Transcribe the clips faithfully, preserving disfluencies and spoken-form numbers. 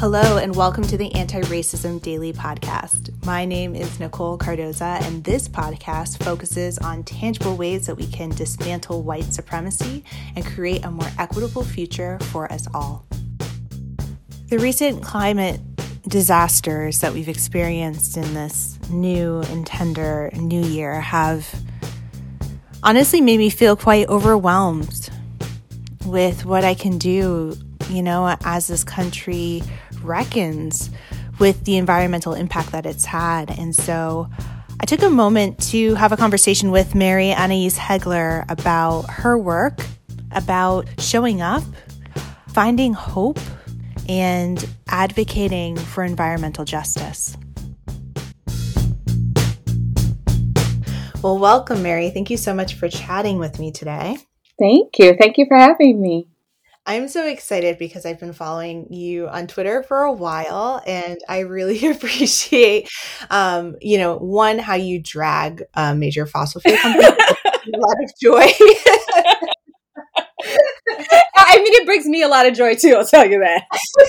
Hello, and welcome to the Anti-Racism Daily Podcast. My name is Nicole Cardoza, and this podcast focuses on tangible ways that we can dismantle white supremacy and create a more equitable future for us all. The recent climate disasters that we've experienced in this new and tender new year have honestly made me feel quite overwhelmed with what I can do, you know, as this country reckons with the environmental impact that it's had. And so I took a moment to have a conversation with Mary Anais Heglar about her work, about showing up, finding hope, and advocating for environmental justice. Well, welcome, Mary. Thank you so much for chatting with me today. Thank you. Thank you for having me. I'm so excited because I've been following you on Twitter for a while, and I really appreciate, um, you know, one, how you drag uh, major fossil fuel companies. A lot of joy. I mean, it brings me a lot of joy too, I'll tell you that.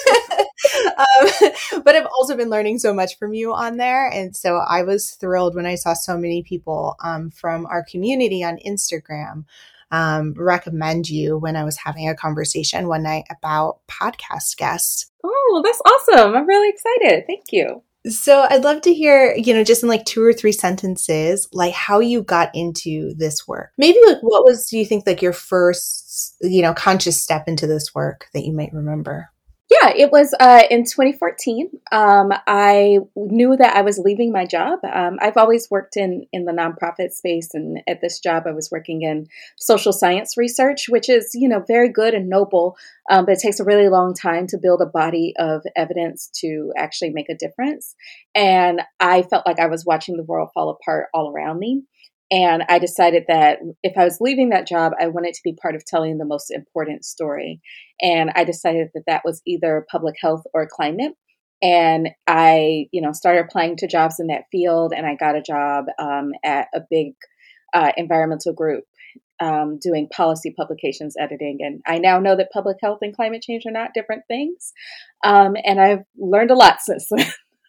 um, but I've also been learning so much from you on there. And so I was thrilled when I saw so many people um, from our community on Instagram um, recommend you when I was having a conversation one night about podcast guests. Oh, well, that's awesome. I'm really excited. Thank you. So I'd love to hear, you know, just in like two or three sentences, like how you got into this work. Maybe like what was, do you think, like your first, you know, conscious step into this work that you might remember? Yeah, it was uh, in twenty fourteen. Um, I knew that I was leaving my job. Um, I've always worked in, in the nonprofit space, and at this job, I was working in social science research, which is, you know, very good and noble, um, but it takes a really long time to build a body of evidence to actually make a difference. And I felt like I was watching the world fall apart all around me. And I decided that if I was leaving that job, I wanted to be part of telling the most important story. And I decided that that was either public health or climate. And I, you know, started applying to jobs in that field. And I got a job um, at a big uh, environmental group um, doing policy publications editing. And I now know that public health and climate change are not different things. Um, and I've learned a lot since then.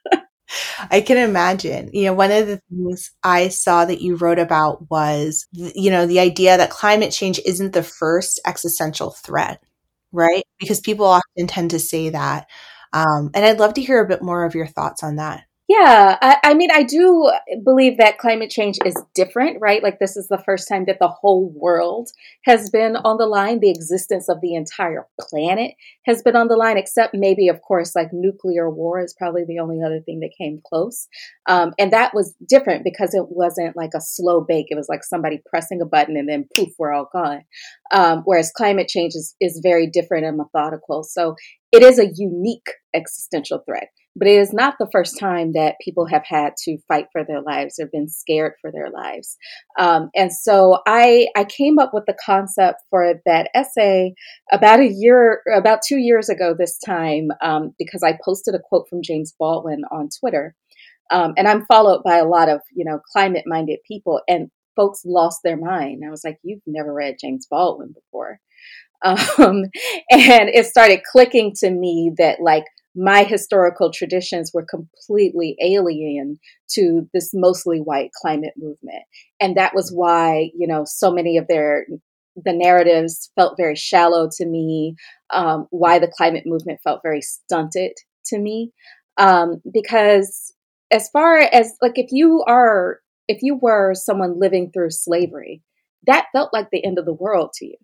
I can imagine. You know, one of the things I saw that you wrote about was, you know, the idea that climate change isn't the first existential threat, right? Because people often tend to say that. Um, and I'd love to hear a bit more of your thoughts on that. Yeah, I, I mean, I do believe that climate change is different, right? Like this is the first time that the whole world has been on the line. The existence of the entire planet has been on the line, except maybe, of course, like nuclear war is probably the only other thing that came close. Um, and that was different because it wasn't like a slow bake. It was like somebody pressing a button and then poof, we're all gone. Um, whereas climate change is, is very different and methodical. So it is a unique existential threat. But it is not the first time that people have had to fight for their lives or been scared for their lives. Um, and so I, I came up with the concept for that essay about a year, about two years ago this time, um, because I posted a quote from James Baldwin on Twitter. Um, and I'm followed by a lot of, you know, climate-minded people, and folks lost their mind. I was like, you've never read James Baldwin before. Um, and it started clicking to me that like, my historical traditions were completely alien to this mostly white climate movement. And that was why, you know, so many of their, the narratives felt very shallow to me, um, why the climate movement felt very stunted to me. Um, because as far as like, if you are, if you were someone living through slavery, that felt like the end of the world to you.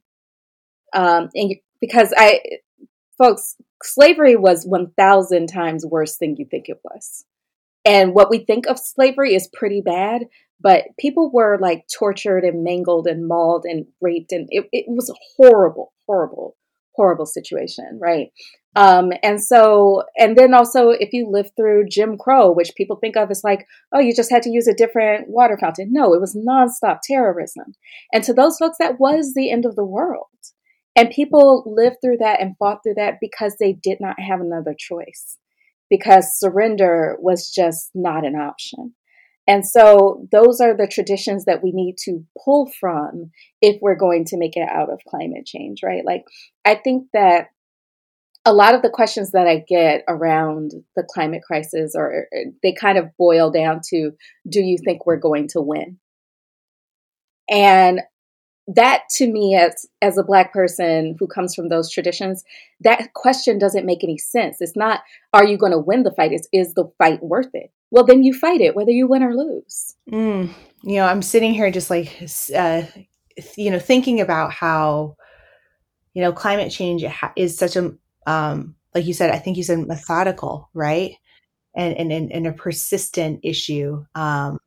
Um, and because I, folks, slavery was one thousand times worse than you think it was. And what we think of slavery is pretty bad, but people were like tortured and mangled and mauled and raped. And it, it was a horrible, horrible, horrible situation, right? Um, and so, and then also if you lived through Jim Crow, which people think of as like, oh, you just had to use a different water fountain. No, it was nonstop terrorism. And to those folks, that was the end of the world. And people lived through that and fought through that because they did not have another choice, because surrender was just not an option. And so those are the traditions that we need to pull from if we're going to make it out of climate change, right? Like, I think that a lot of the questions that I get around the climate crisis, or they kind of boil down to, do you think we're going to win? And that, to me, as as a Black person who comes from those traditions, that question doesn't make any sense. It's not, are you going to win the fight? It's, is the fight worth it? Well, then you fight it, whether you win or lose. Mm. You know, I'm sitting here just like, uh, you know, thinking about how, you know, climate change is such a, um, like you said, I think you said methodical, right? And, and, and, and a persistent issue. Um,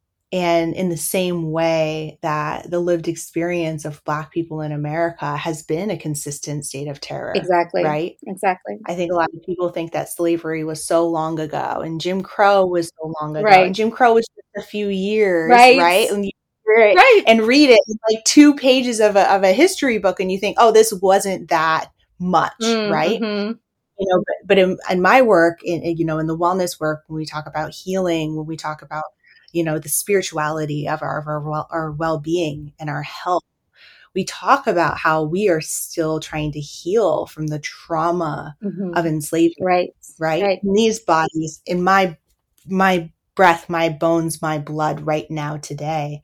And in the same way that the lived experience of Black people in America has been a consistent state of terror. Exactly. Right? Exactly. I think a lot of people think that slavery was so long ago and Jim Crow was so long ago. Right. And Jim Crow was just a few years, right? right? And you hear it right. and read it, it's like two pages of a, of a history book, and you think, oh, this wasn't that much, Mm, right? Mm-hmm. You know, but, but in, in my work, in, you know, in the wellness work, when we talk about healing, when we talk about, you know, the spirituality of our, of our, well, our well-being and our health, we talk about how we are still trying to heal from the trauma mm-hmm. of enslavement, right? Right? right. In these bodies, in my, my breath, my bones, my blood right now today,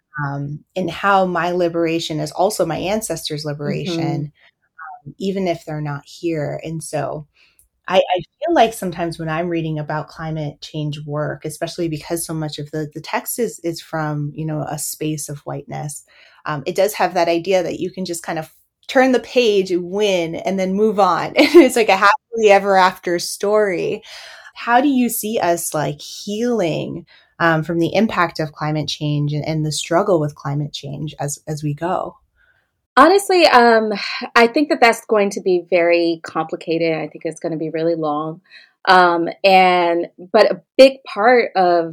um, and how my liberation is also my ancestors' liberation, mm-hmm. um, even if they're not here. And so I, I feel like sometimes when I'm reading about climate change work, especially because so much of the, the text is, is from, you know, a space of whiteness, um, it does have that idea that you can just kind of turn the page, win, and then move on. It's like a happily ever after story. How do you see us like healing um, from the impact of climate change and, and the struggle with climate change as, as we go? Honestly, um, I think that that's going to be very complicated. I think it's going to be really long. Um, and, but a big part of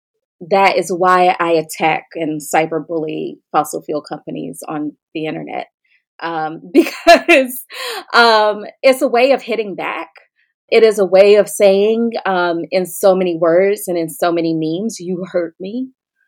that is why I attack and cyberbully fossil fuel companies on the internet. Um, because um, it's a way of hitting back. It is a way of saying um, in so many words and in so many memes, you hurt me.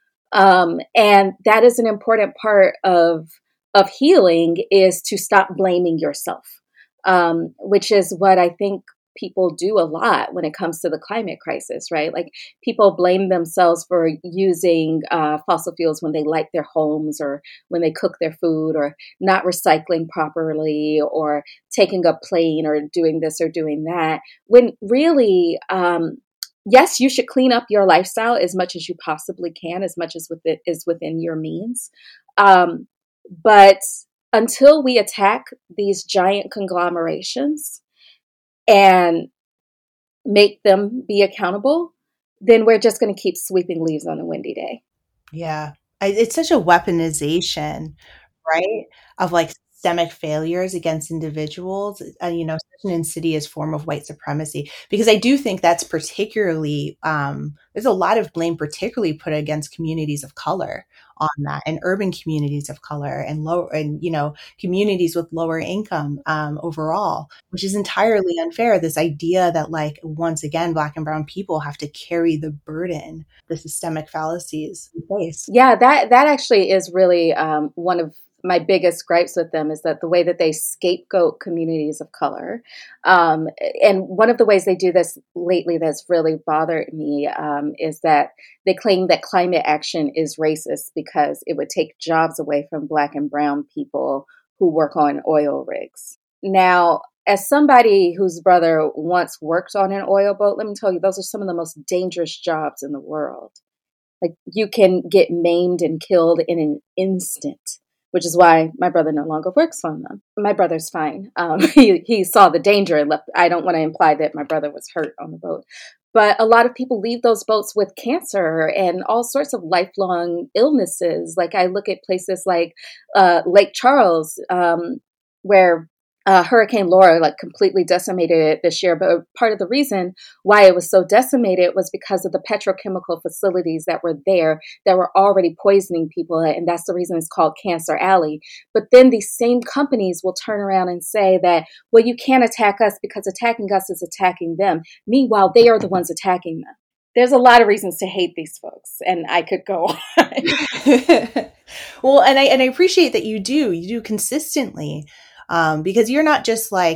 Um, and that is an important part of of healing, is to stop blaming yourself, um, which is what I think people do a lot when it comes to the climate crisis, right? Like people blame themselves for using uh, fossil fuels when they light their homes or when they cook their food, or not recycling properly, or taking a plane, or doing this or doing that. When really, um, yes, you should clean up your lifestyle as much as you possibly can, as much as with it is within your means. Um, but until we attack these giant conglomerations and make them be accountable, then we're just going to keep sweeping leaves on a windy day. Yeah. It's such a weaponization, right, of like systemic failures against individuals, uh, you know, such an insidious form of white supremacy. Because I do think that's particularly, um, there's a lot of blame particularly put against communities of color on that, and urban communities of color, and low, and, you know, communities with lower income um, overall, which is entirely unfair. This idea that, like, once again, Black and brown people have to carry the burden, the systemic fallacies we face. Yeah, that, that actually is really um, one of my biggest gripes with them, is that the way that they scapegoat communities of color. Um, and one of the ways they do this lately that's really bothered me um, is that they claim that climate action is racist because it would take jobs away from Black and brown people who work on oil rigs. Now, as somebody whose brother once worked on an oil boat, let me tell you, those are some of the most dangerous jobs in the world. Like, you can get maimed and killed in an instant, which is why my brother no longer works on them. My brother's fine. Um, he, he saw the danger and left. I don't want to imply that my brother was hurt on the boat. But a lot of people leave those boats with cancer and all sorts of lifelong illnesses. Like, I look at places like uh, Lake Charles, um, where Uh, Hurricane Laura like completely decimated it this year. But part of the reason why it was so decimated was because of the petrochemical facilities that were there that were already poisoning people. And that's the reason it's called Cancer Alley. But then these same companies will turn around and say that, well, you can't attack us because attacking us is attacking them. Meanwhile, they are the ones attacking them. There's a lot of reasons to hate these folks, and I could go on. Well, and I, and I appreciate that you do, you do consistently. Um, because you're not just like,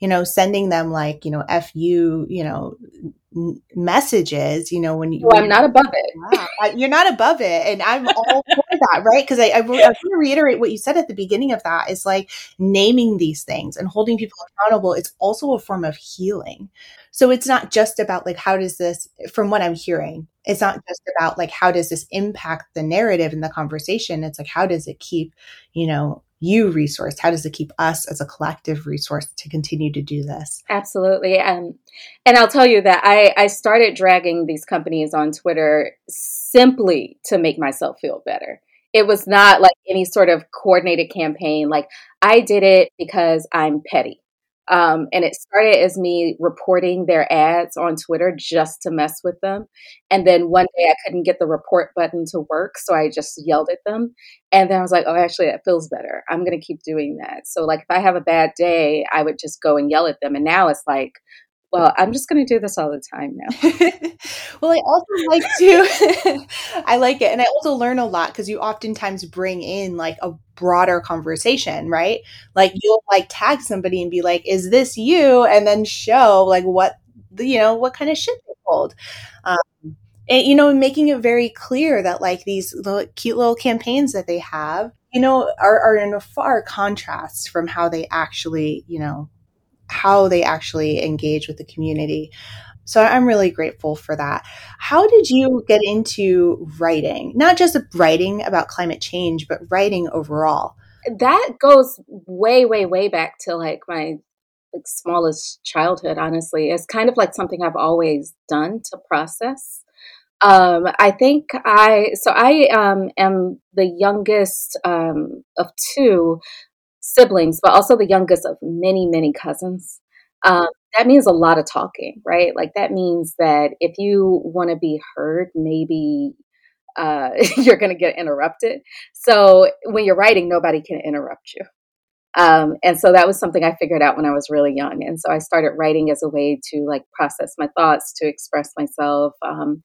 you know, sending them like, you know, F you, you know, n- messages, you know, when you, Oh, when I'm not above it. wow. I- You're not above it. And I'm all for that, right? Because I, I, re- I want to reiterate what you said at the beginning of that is like naming these things and holding people accountable. It's also a form of healing. So it's not just about like, how does this, from what I'm hearing, it's not just about like, how does this impact the narrative and the conversation? It's like, how does it keep, you know, you resourced? How does it keep us as a collective resource to continue to do this? Absolutely. Um, and I'll tell you that I, I started dragging these companies on Twitter simply to make myself feel better. It was not like any sort of coordinated campaign. Like I did it because I'm petty. Um, and it started as me reporting their ads on Twitter just to mess with them. And then one day I couldn't get the report button to work. So I just yelled at them. And then I was like, oh, actually, that feels better. I'm going to keep doing that. So like if I have a bad day, I would just go and yell at them. And now it's like, well, I'm just going to do this all the time now. Well, I also like to, I like it. And I also learn a lot because you oftentimes bring in like a broader conversation, right? Like you'll like tag somebody and be like, is this you? And then show like what, the, you know, what kind of shit they pulled. Um, and, you know, making it very clear that like these little, cute little campaigns that they have, you know, are, are in a far contrast from how they actually, you know, how they actually engage with the community. So I'm really grateful for that. How did you get into writing? Not just writing about climate change, but writing overall. That goes way, way, way back to like my like smallest childhood, honestly. It's kind of like something I've always done to process. Um, I think I, so I um, am the youngest um, of two siblings, but also the youngest of many, many cousins. Um, that means a lot of talking, right? Like that means that if you want to be heard, maybe uh, you're going to get interrupted. So when you're writing, nobody can interrupt you. Um, and so that was something I figured out when I was really young. And so I started writing as a way to like process my thoughts, to express myself. Um,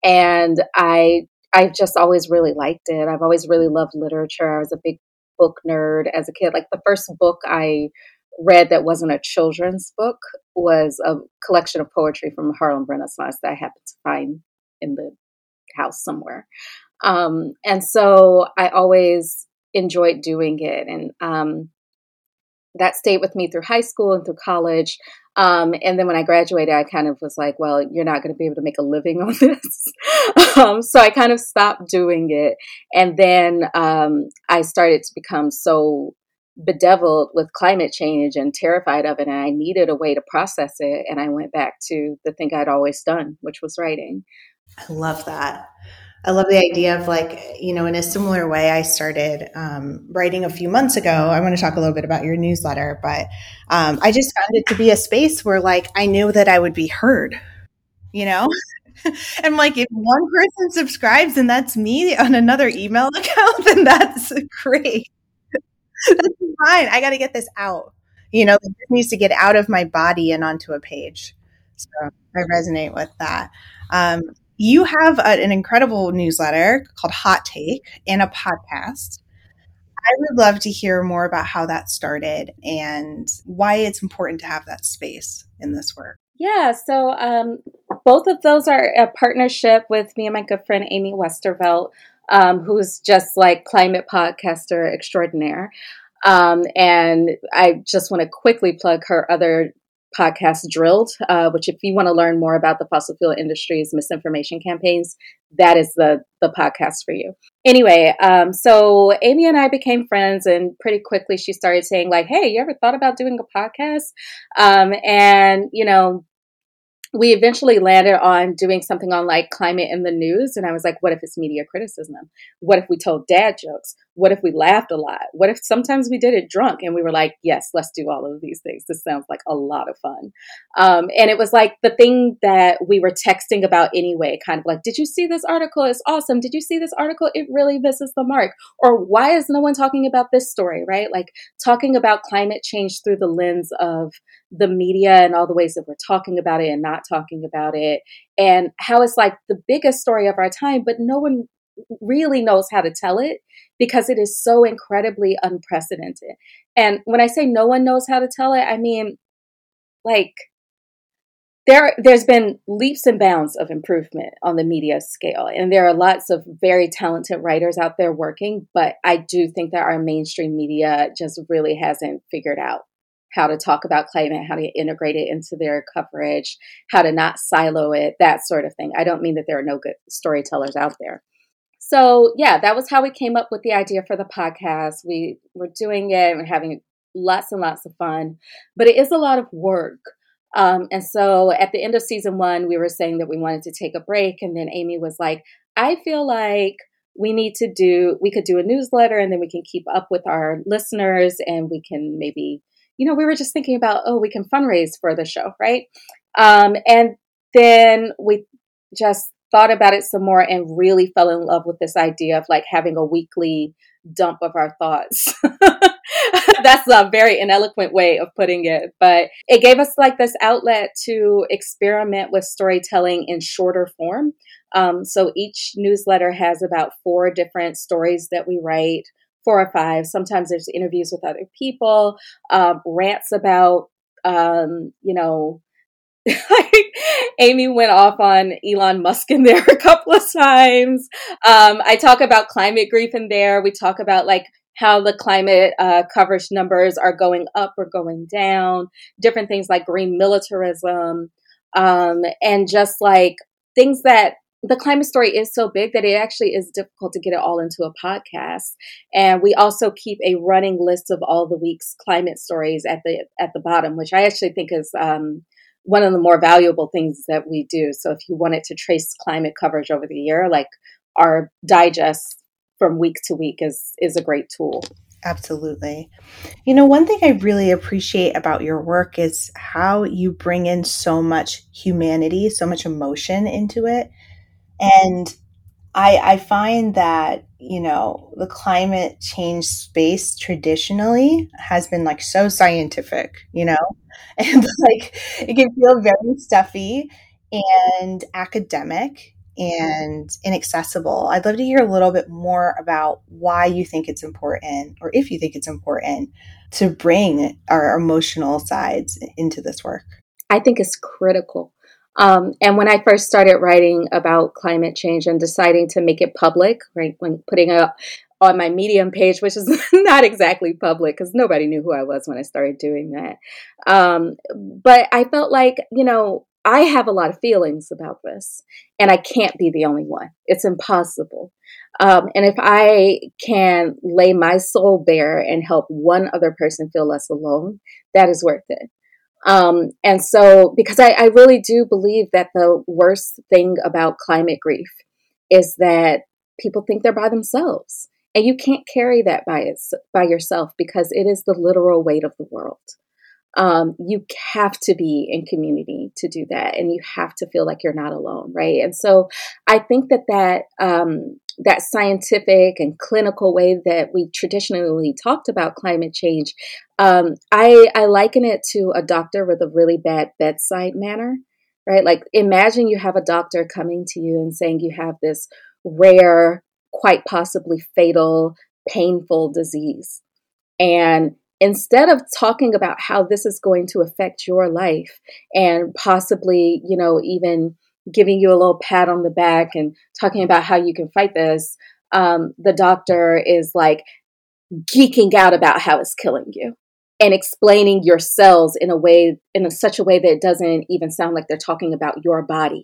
and I, I just always really liked it. I've always really loved literature. I was a big book nerd as a kid. Like the first book I read that wasn't a children's book was a collection of poetry from the Harlem Renaissance that I happened to find in the house somewhere. Um, and so I always enjoyed doing it. And, um, that stayed with me through high school and through college. Um, and then when I graduated, I kind of was like, well, you're not going to be able to make a living on this. um, so I kind of stopped doing it. And then um, I started to become so bedeviled with climate change and terrified of it. And I needed a way to process it. And I went back to the thing I'd always done, which was writing. I love that. I love the idea of like, you know, in a similar way, I started um, writing a few months ago. I want to talk a little bit about your newsletter, but um, I just found it to be a space where like I knew that I would be heard, you know? And like if one person subscribes and that's me on another email account, then that's great. That's fine. I got to get this out. You know, it needs to get out of my body and onto a page. So I resonate with that. Um, you have a, an incredible newsletter called Hot Take and a podcast. I would love to hear more about how that started and why it's important to have that space in this work. Yeah, so um, both of those are a partnership with me and my good friend Amy Westervelt, um, who's just like climate podcaster extraordinaire. Um, and I just want to quickly plug her other podcast, Drilled, uh, which if you want to learn more about the fossil fuel industry's misinformation campaigns, that is the the podcast for you. Anyway, um, so Amy and I became friends, and pretty quickly she started saying like, hey, you ever thought about doing a podcast? Um, and, you know, we eventually landed on doing something on like climate in the news. And I was like, what if it's media criticism? What if we told dad jokes? What if we laughed a lot? What if sometimes we did it drunk? And we were like, yes, let's do all of these things. This sounds like a lot of fun. Um, and it was like the thing that we were texting about anyway, kind of like, did you see this article? It's awesome. Did you see this article? It really misses the mark. Or why is no one talking about this story, right? Like talking about climate change through the lens of the media and all the ways that we're talking about it and not talking about it, and how it's like the biggest story of our time, but no one really knows how to tell it because it is so incredibly unprecedented. And when I say no one knows how to tell it, I mean, like, there, there's been leaps and bounds of improvement on the media scale. And there are lots of very talented writers out there working. But I do think that our mainstream media just really hasn't figured out how to talk about climate, how to integrate it into their coverage, how to not silo it, that sort of thing. I don't mean that there are no good storytellers out there. So yeah, that was how we came up with the idea for the podcast. We were doing it and having lots and lots of fun, but it is a lot of work. Um, and so at the end of season one, we were saying that we wanted to take a break. And then Amy was like, I feel like we need to do, we could do a newsletter and then we can keep up with our listeners and we can maybe, you know, we were just thinking about, oh, we can fundraise for the show, right? Um, and then we just thought about it some more and really fell in love with this idea of like having a weekly dump of our thoughts. That's a very ineloquent way of putting it, but it gave us like this outlet to experiment with storytelling in shorter form. Um, so each newsletter has about four different stories that we write, four or five. Sometimes there's interviews with other people, uh, rants about, um, you know, Amy went off on Elon Musk in there a couple of times. Um, I talk about climate grief in there. We talk about like how the climate uh, coverage numbers are going up or going down, different things like green militarism, um, and just like things that the climate story is so big that it actually is difficult to get it all into a podcast. And we also keep a running list of all the week's climate stories at the at the bottom, which I actually think is um, one of the more valuable things that we do. So if you wanted to trace climate coverage over the year, like our digest from week to week is is a great tool. Absolutely. You know, one thing I really appreciate about your work is how you bring in so much humanity, so much emotion into it. And I, I find that, you know, the climate change space traditionally has been like so scientific, you know, and like it can feel very stuffy and academic and inaccessible. I'd love to hear a little bit more about why you think it's important, or if you think it's important, to bring our emotional sides into this work. I think it's critical. Um, and when I first started writing about climate change and deciding to make it public, right, when putting it up on my Medium page, which is not exactly public because nobody knew who I was when I started doing that. Um, but I felt like, you know, I have a lot of feelings about this and I can't be the only one. It's impossible. Um, and if I can lay my soul bare and help one other person feel less alone, that is worth it. Um, and so, because I, I really do believe that the worst thing about climate grief is that people think they're by themselves. And you can't carry that by, it's, by yourself because it is the literal weight of the world. Um, you have to be in community to do that. And you have to feel like you're not alone, right? And so I think that that, um, that scientific and clinical way that we traditionally talked about climate change, um, I, I liken it to a doctor with a really bad bedside manner, right? Like imagine you have a doctor coming to you and saying you have this rare, quite possibly fatal, painful disease. And instead of talking about how this is going to affect your life and possibly, you know, even giving you a little pat on the back and talking about how you can fight this, um, the doctor is like geeking out about how it's killing you and explaining your cells in a way, in a, such a way that it doesn't even sound like they're talking about your body.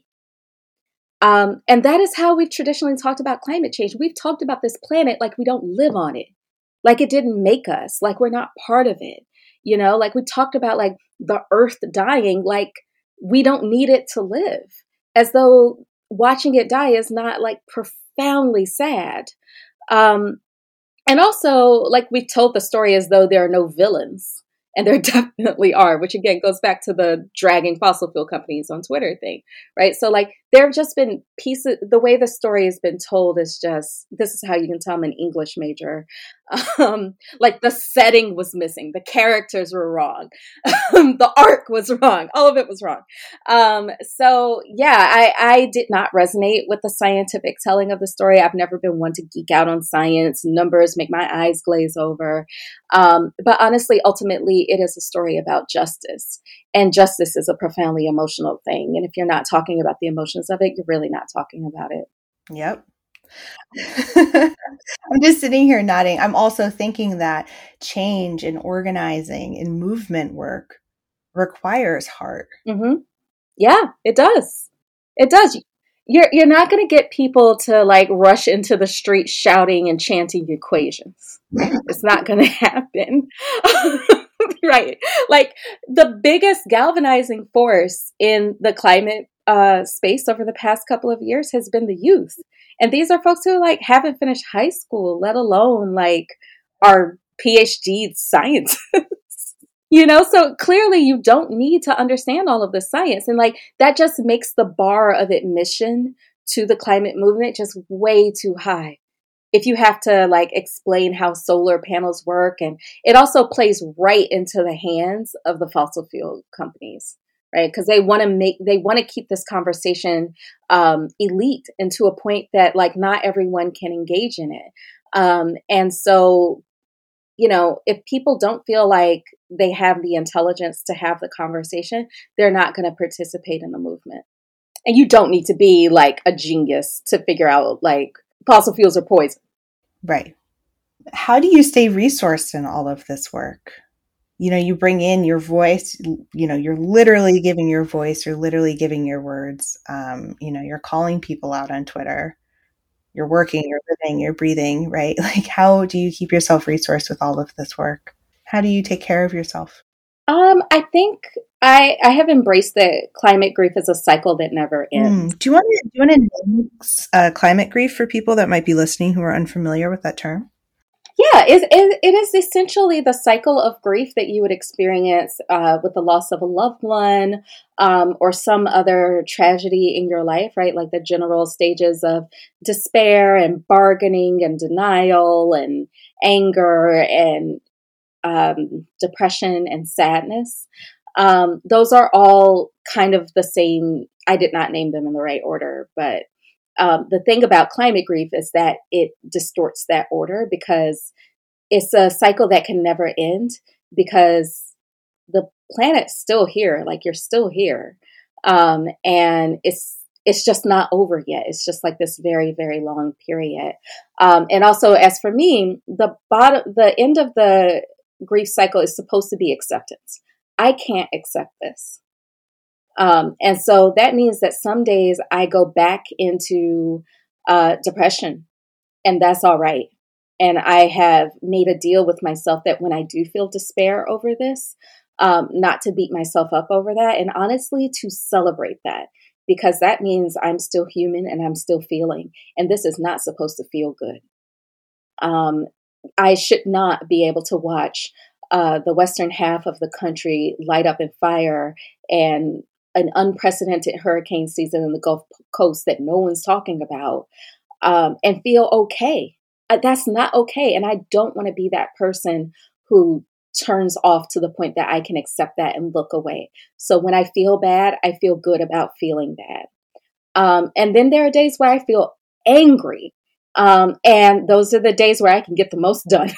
Um, and that is how we've traditionally talked about climate change. We've talked about this planet like we don't live on it, like it didn't make us, like we're not part of it. You know, like we talked about like the earth dying, like we don't need it to live, as though watching it die is not like profoundly sad. Um, and also, like we've told the story as though there are no villains. And there definitely are, which again goes back to the dragging fossil fuel companies on Twitter thing, right? So like there have just been pieces, the way the story has been told is just, this is how you can tell I'm an English major. Um, like the setting was missing, the characters were wrong, the arc was wrong, all of it was wrong. Um, so yeah, I, I did not resonate with the scientific telling of the story. I've never been one to geek out on science. Numbers make my eyes glaze over. Um, but honestly, ultimately, it is a story about justice. And justice is a profoundly emotional thing. And if you're not talking about the emotions of it, you're really not talking about it. Yep. I'm just sitting here nodding. I'm also thinking that change and organizing and movement work requires heart. Mm-hmm. Yeah, it does. It does. You're you're not going to get people to like rush into the street shouting and chanting equations. It's not going to happen. Right. Like the biggest galvanizing force in the climate uh, space over the past couple of years has been the youth. And these are folks who like haven't finished high school, let alone like are PhD scientists. You know, so clearly you don't need to understand all of the science. And like that just makes the bar of admission to the climate movement just way too high. If you have to like explain how solar panels work, and it also plays right into the hands of the fossil fuel companies, right? Because they want to make, they want to keep this conversation um, elite and to a point that like not everyone can engage in it. Um, and so, you know, if people don't feel like they have the intelligence to have the conversation, they're not going to participate in the movement. And you don't need to be like a genius to figure out like fossil fuels are poison. Right. How do you stay resourced in all of this work? You know, you bring in your voice, you know, you're literally giving your voice, you're literally giving your words. Um, you know, you're calling people out on Twitter. You're working, you're living, you're breathing, right? Like, how do you keep yourself resourced with all of this work? How do you take care of yourself? Um, I think I I have embraced that climate grief as a cycle that never ends. Mm. Do you want to do you want to name uh, climate grief for people that might be listening who are unfamiliar with that term? Yeah, it, it, it is essentially the cycle of grief that you would experience uh, with the loss of a loved one um, or some other tragedy in your life, right? Like the general stages of despair and bargaining and denial and anger and um, depression and sadness. Um, those are all kind of the same. I did not name them in the right order, but Um, the thing about climate grief is that it distorts that order because it's a cycle that can never end because the planet's still here, like you're still here. Um, and it's, it's just not over yet. It's just like this very, very long period. Um, and also as for me, the bottom, the end of the grief cycle is supposed to be acceptance. I can't accept this. Um, and so that means that some days I go back into uh, depression, and that's all right. And I have made a deal with myself that when I do feel despair over this, um, not to beat myself up over that, and honestly to celebrate that, because that means I'm still human and I'm still feeling, and this is not supposed to feel good. Um, I should not be able to watch uh, the western half of the country light up in fire and an unprecedented hurricane season in the Gulf Coast that no one's talking about, um, and feel okay. Uh, that's not okay. And I don't want to be that person who turns off to the point that I can accept that and look away. So when I feel bad, I feel good about feeling bad. Um, and then there are days where I feel angry. Um, and those are the days where I can get the most done.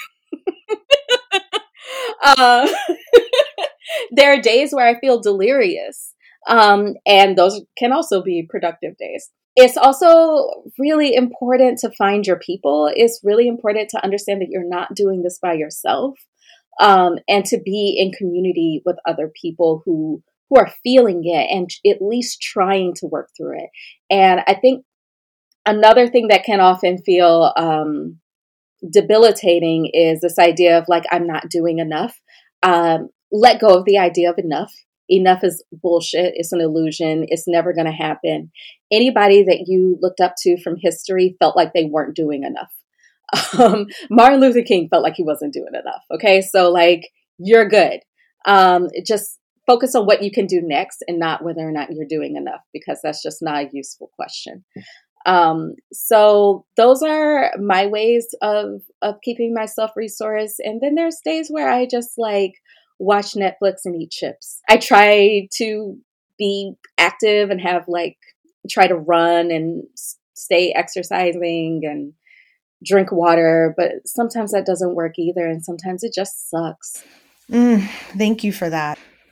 uh, there are days where I feel delirious. Um, and those can also be productive days. It's also really important to find your people. It's really important to understand that you're not doing this by yourself, um, and to be in community with other people who who are feeling it and at least trying to work through it. And I think another thing that can often feel um, debilitating is this idea of like, I'm not doing enough. Um, let go of the idea of enough. Enough is bullshit. It's an illusion. It's never going to happen. Anybody that you looked up to from history felt like they weren't doing enough. Um, Martin Luther King felt like he wasn't doing enough. Okay. So like, you're good. Um, just focus on what you can do next and not whether or not you're doing enough, because that's just not a useful question. Um, so those are my ways of, of keeping myself resourced. And then there's days where I just like watch Netflix and eat chips. I try to be active and have like, try to run and stay exercising and drink water, but sometimes that doesn't work either. And sometimes it just sucks. Mm, thank you for that.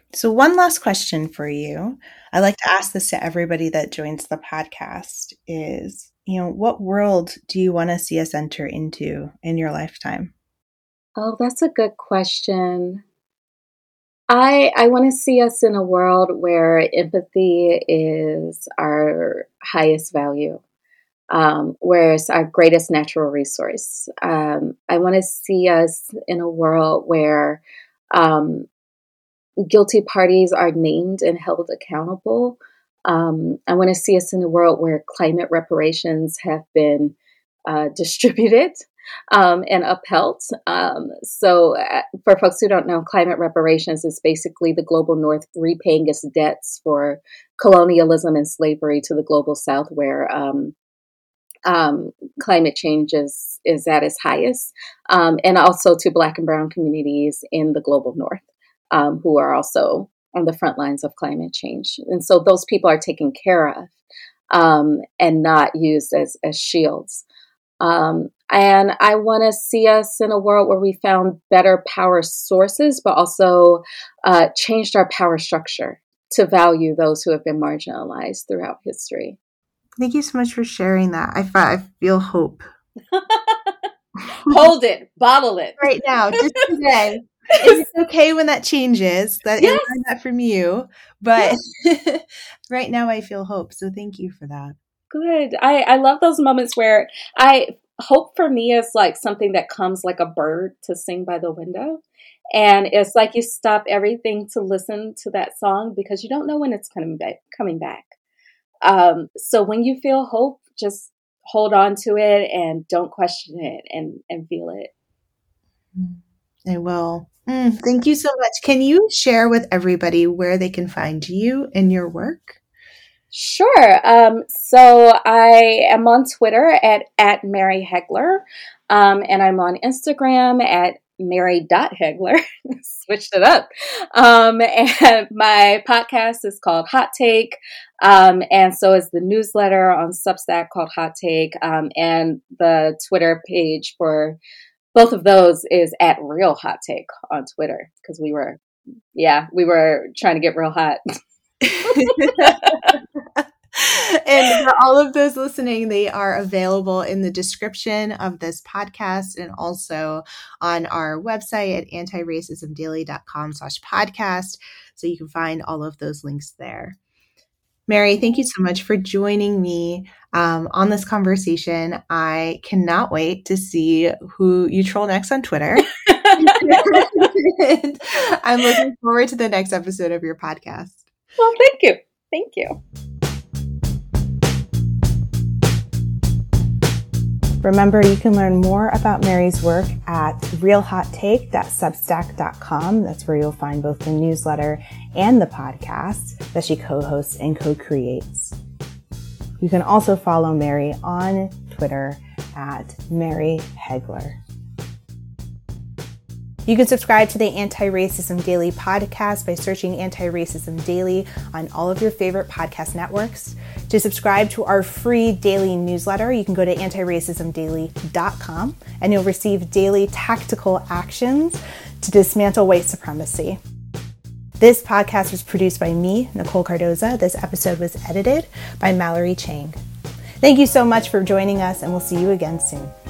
So one last question for you. I like to ask this to everybody that joins the podcast is, you know, what world do you want to see us enter into in your lifetime? Oh, that's a good question. I I want to see us in a world where empathy is our highest value, um, where it's our greatest natural resource. Um, I want to see us in a world where um, guilty parties are named and held accountable. Um, I want to see us in a world where climate reparations have been uh, distributed um, and upheld. Um, so, uh, for folks who don't know, climate reparations is basically the global north repaying its debts for colonialism and slavery to the global south, where um, um, climate change is, is at its highest, um, and also to Black and Brown communities in the global north, um, who are also on the front lines of climate change. And so those people are taken care of um, and not used as, as shields. Um, and I want to see us in a world where we found better power sources, but also uh, changed our power structure to value those who have been marginalized throughout history. Thank you so much for sharing that. I, I feel hope. Hold it, bottle it. Right now, just today. It's okay when that changes. That yes. I learned that from you. But yes. Right now I feel hope. So thank you for that. Good. I, I love those moments where I hope for me is like something that comes like a bird to sing by the window. And it's like you stop everything to listen to that song because you don't know when it's coming back. Coming back. Um, so when you feel hope, just hold on to it and don't question it and, and feel it. I will. Mm, thank you so much. Can you share with everybody where they can find you and your work? Sure. Um, so I am on Twitter at, at Mary Heglar, um, and I'm on Instagram at Mary.Heglar. Switched it up. Um, and my podcast is called Hot Take. Um, and so is the newsletter on Substack called Hot Take. Um, and the Twitter page for both of those is at Real Hot Take on Twitter because we were, yeah, we were trying to get real hot. And for all of those listening, they are available in the description of this podcast and also on our website at antiracismdaily.com slash podcast. So you can find all of those links there. Mary, thank you so much for joining me um, on this conversation. I cannot wait to see who you troll next on Twitter. I'm looking forward to the next episode of your podcast. Well, thank you. Thank you. Remember, you can learn more about Mary's work at real hot take dot substack dot com. That's where you'll find both the newsletter and the podcast that she co-hosts and co-creates. You can also follow Mary on Twitter at Mary Heglar. You can subscribe to the Anti-Racism Daily podcast by searching Anti-Racism Daily on all of your favorite podcast networks. To subscribe to our free daily newsletter, you can go to anti racism daily dot com and you'll receive daily tactical actions to dismantle white supremacy. This podcast was produced by me, Nicole Cardoza. This episode was edited by Mallory Chang. Thank you so much for joining us, and we'll see you again soon.